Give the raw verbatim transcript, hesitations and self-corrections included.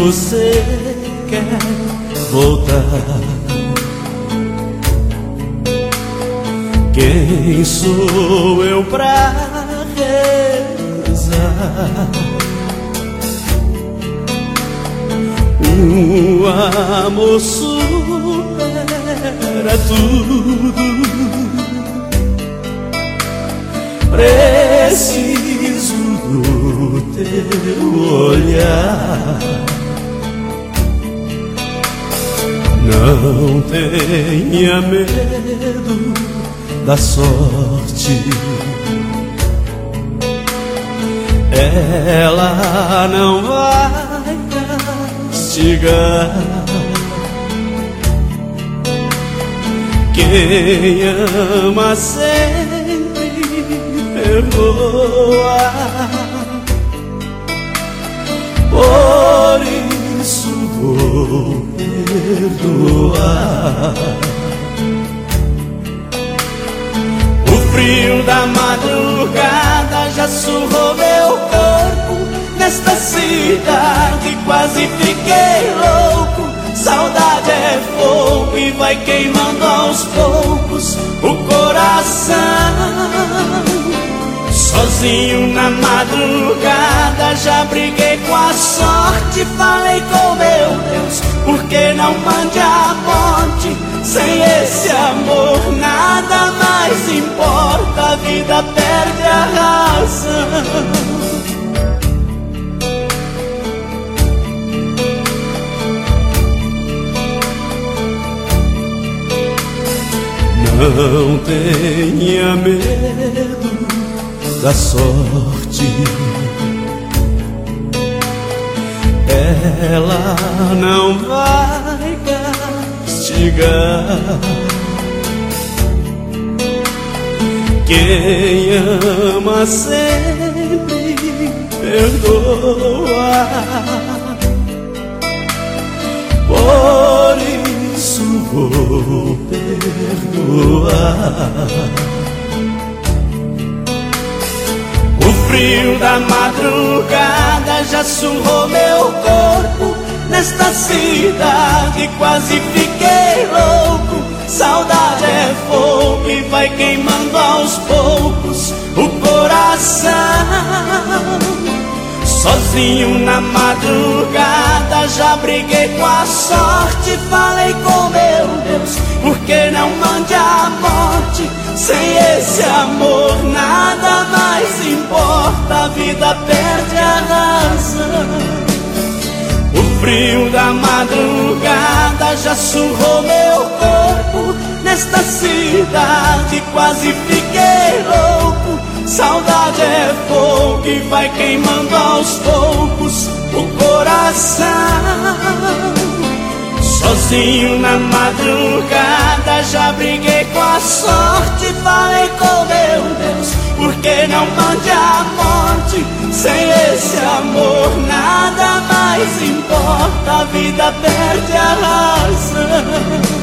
você quer voltar? Quem sou eu pra rezar? O amor supera tudo. Preciso do teu olhar. Não tenha medo da sorte, ela não vai castigar. Quem ama sempre perdoa. Por isso vou perdoar. O frio da madrugada já surrou meu corpo. Nesta cidade quase fiquei louco. Saudade é fogo e vai queimando aos poucos o coração. Sozinho na madrugada já briguei com a sorte. Falei com meu Deus, por que não mande a morte? Sem esse amor nada mais importa, a vida perde a razão. Não tenha medo da sorte, ela não vai castigar. Quem ama sempre perdoa. Por isso vou perdoar. O frio da madrugada já surrou meu corpo. Nesta cidade quase fiquei louco. Saudade é fogo e vai queimando aos poucos o coração. Sozinho na madrugada já briguei com a sorte. Falei com meu Deus, por que não mande a morte? Sem esse amor nada mais importa, a vida perde a razão. O frio da madrugada já surrou meu corpo. Nesta cidade quase fiquei louco. Saudade é fogo e vai queimando aos poucos o coração. Sozinho na madrugada já briguei com a sorte. Falei com meu Deus, por que não mande a morte? Sem esse amor nada mais importa, a vida perde a razão.